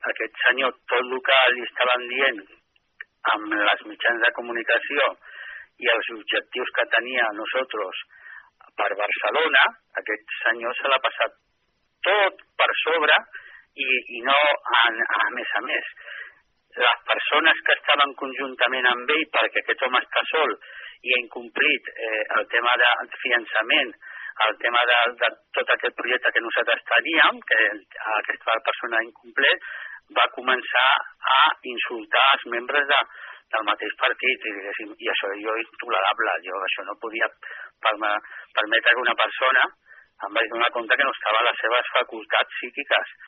aquest senyor, tot el que li estaven dient amb les mitjans de comunicació i els objectius que tenia nosaltres per Barcelona, aquest senyor se l'ha passat tot per sobre i no a més a més. Les persones que estaven conjuntament amb ell, perquè aquest home està sol i ha incomplit el tema de finançament, el tema de tot aquest projecte que nosaltres teníem, que aquesta persona incomplet, va començar a insultar els membres del mateix partit, i això jo és intolerable. Jo això no podia permetre que una persona em vaig donar compte que no estava a les seves facultats psíquiques.